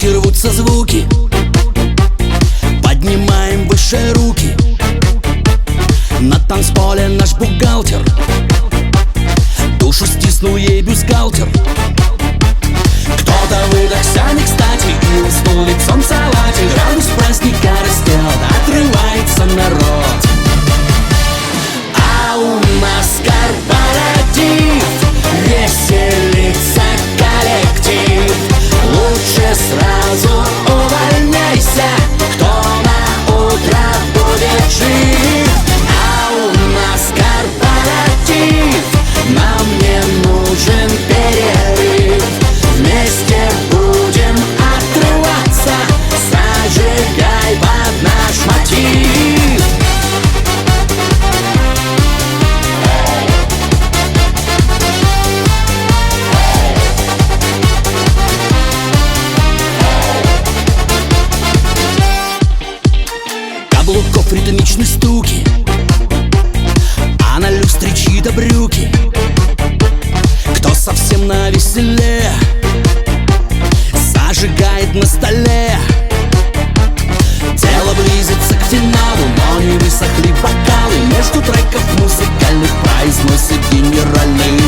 громкие рвутся звуки. Поднимаем выше руки. На танцполе наш бухгалтер душу стиснул ей бюстгальтер. Кто-то выдохся не кстати и уснул лицом в салате. Градус праздника растет, отрывается народ. А у нас корпоратив, веселится коллектив. Лучше сразу увольняйся, кто на утро будет жив. А у нас корпоратив, нам не нужен перерыв. Вместе будем отрываться, зажигай под наш мотив. Каблуков ритмичные стуки, а на люстре чьи-то брюки. Кто совсем навеселе, зажигает на столе. Дело близится к финалу, но не высохли бокалы. Между треков музыкальных произносит генеральный